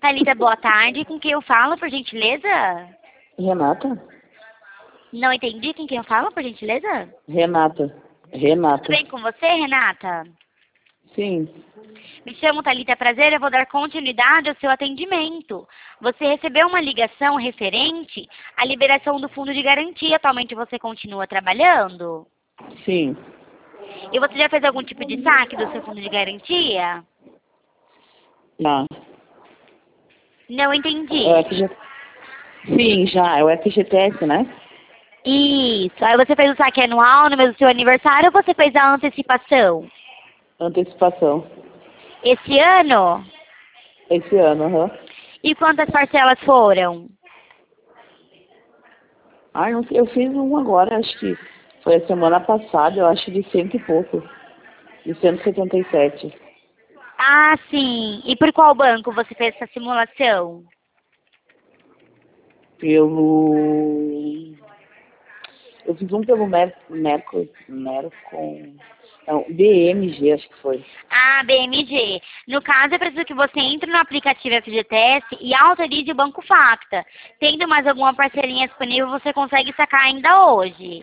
Thalita, boa tarde. Com quem eu falo, por gentileza? Renata? Não entendi. Com quem eu falo, por gentileza? Renata. Tudo bem com você, Renata? Sim. Me chamo Thalita, prazer. Eu vou dar continuidade ao seu atendimento. Você recebeu uma ligação referente à liberação do fundo de garantia. Atualmente você continua trabalhando? Sim. E você já fez algum tipo de saque do seu fundo de garantia? Não. Não entendi. É o FG... Sim, já. É o FGTS, né? Isso. Aí você fez o saque anual no mês do seu aniversário ou você fez a antecipação? Antecipação. Esse ano? Esse ano, aham. E quantas parcelas foram? Ah, não sei. Eu fiz um agora, acho que foi a semana passada, eu acho de 100 e pouco. De 177. Ah, sim. E por qual banco você fez essa simulação? Pelo... Eu fiz um pelo Mercom... Não, BMG, acho que foi. Ah, BMG. No caso, é preciso que você entre no aplicativo FGTS e autorize o Banco Facta. Tendo mais alguma parcelinha disponível, você consegue sacar ainda hoje.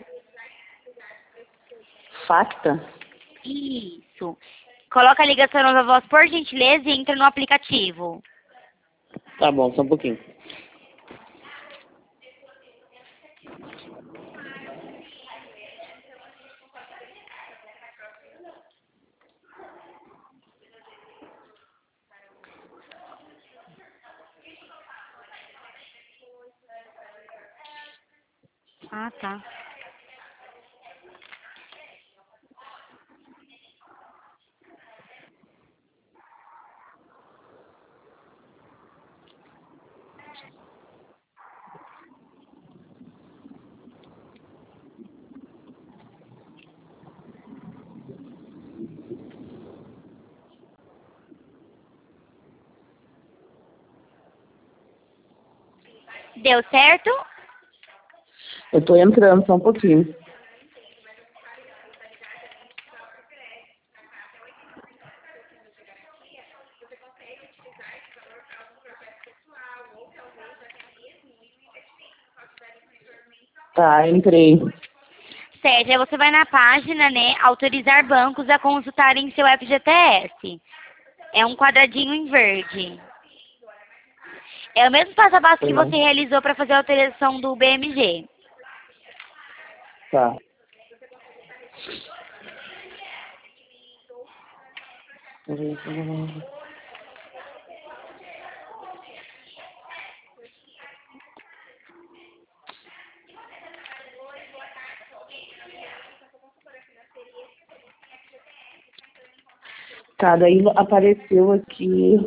Facta? Isso. Coloca a ligação na voz, por gentileza, e entra no aplicativo. Tá bom, só um pouquinho. Ah, tá. Deu certo? Eu tô entrando, só um pouquinho. Tá, entrei. Certo, aí você vai na página, né, autorizar bancos a consultarem seu FGTS. É um quadradinho em verde. É o mesmo passo a passo que você realizou para fazer a autorização do BMG. Tá. Tá, daí apareceu aqui.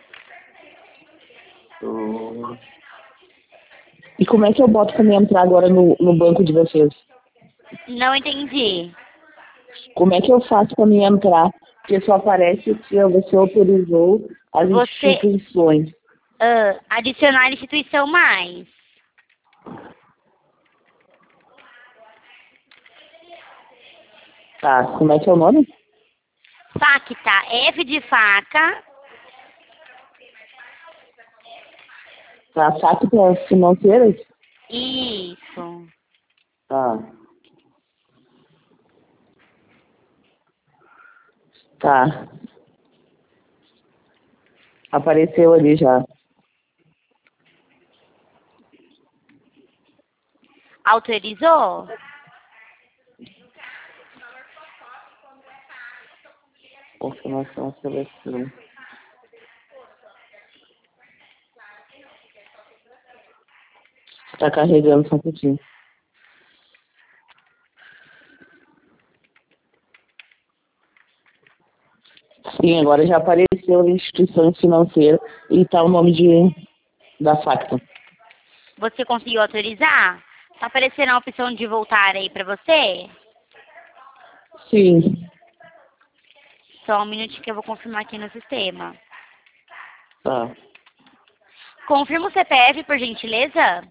E como é que eu boto pra me entrar agora no banco de vocês? Não entendi. Como é que eu faço pra me entrar? Porque só aparece que você autorizou as Você instituições. adicionar a instituição mais. Tá, como é que é o nome? Facta, F de faca. Tá, saque para financeiras? Isso. Tá. Tá. Apareceu ali já. Autorizou? Confirmação, seleção. Tá carregando só um pouquinho. Sim, agora já apareceu a instituição financeira e tá o nome da Facta. Você conseguiu autorizar? Tá aparecendo a opção de voltar aí para você? Sim. Só um minutinho que eu vou confirmar aqui no sistema. Tá. Confirma o CPF, por gentileza.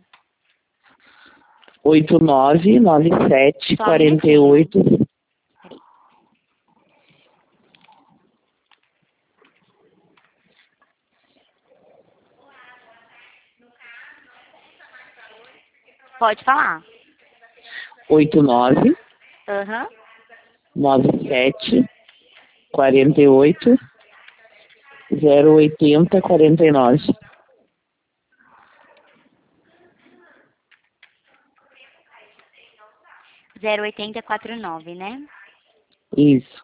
8997 Só um minutinho. 48. Peraí. Pode falar. 89 Aham. 97 48 080 49. 08049, né? Isso.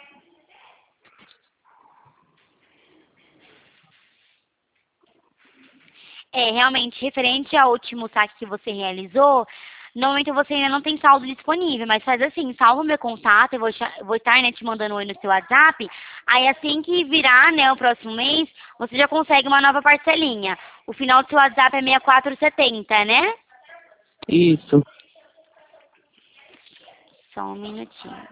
Realmente, referente ao último saque que você realizou, no momento você ainda não tem saldo disponível, mas faz assim, salva o meu contato, eu vou estar, né, te mandando um oi no seu WhatsApp, aí assim que virar, né, o próximo mês, você já consegue uma nova parcelinha. O final do seu WhatsApp é 6470, né? Isso. Só um minutinho.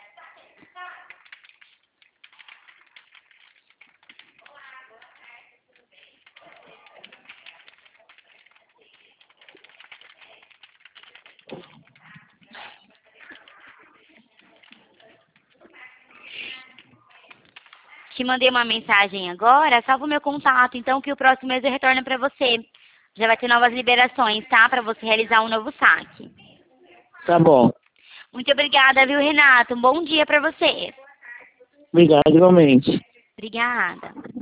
Te mandei uma mensagem agora, salva o meu contato, então que o próximo mês eu retorno para você. Já vai ter novas liberações, tá? Para você realizar um novo saque. Tá bom. Muito obrigada, viu, Renato? Um bom dia para você. Obrigado igualmente. Obrigada.